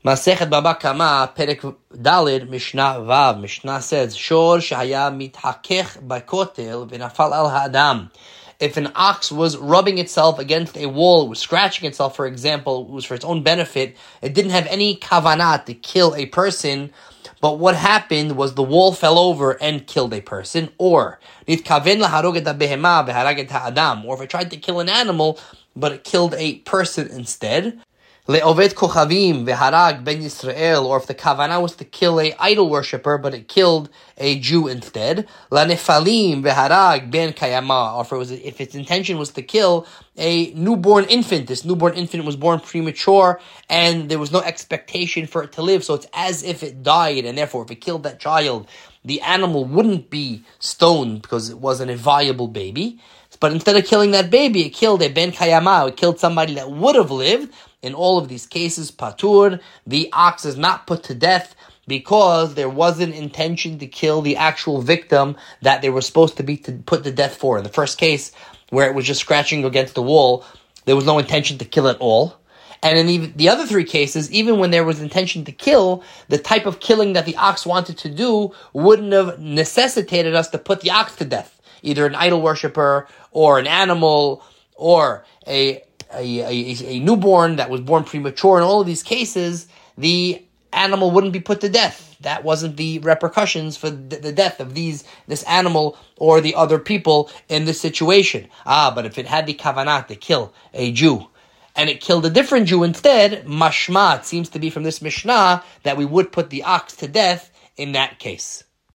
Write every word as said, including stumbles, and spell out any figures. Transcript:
Masechet Baba Kama, Perek Dalid, Mishnah Vav. Mishnah says, Shor shehaya mithakech bakotel v'nafal al ha'adam. If an ox was rubbing itself against a wall, it was scratching itself, for example, it was for its own benefit, it didn't have any kavanah to kill a person, but what happened was the wall fell over and killed a person, or nitkaven laharog et behema v'harag et ha'adam, or if it tried to kill an animal, but it killed a person instead, le'oved kochavim v'harag ben Yisrael, or if the kavanah was to kill a idol worshipper, but it killed a Jew instead, la'nefalim v'harag ben kayama, or if, it was, if its intention was to kill a newborn infant. This newborn infant was born premature, and there was no expectation for it to live, so it's as if it died, and therefore if it killed that child, the animal wouldn't be stoned because it wasn't a viable baby. But instead of killing that baby, it killed a ben kayama, it killed somebody that would have lived. In all of these cases, patur, the ox is not put to death because there wasn't intention to kill the actual victim that they were supposed to be to put to death for. In the first case, where it was just scratching against the wall, there was no intention to kill at all. And in the, the other three cases, even when there was intention to kill, the type of killing that the ox wanted to do wouldn't have necessitated us to put the ox to death. Either an idol worshiper, or an animal, or a A, a, a newborn that was born premature. In all of these cases, the animal wouldn't be put to death. That wasn't the repercussions for the, the death of these this animal or the other people in this situation. Ah, but if it had the kavanah to kill a Jew, and it killed a different Jew instead, mashma, it seems to be from this Mishnah, that we would put the ox to death in that case.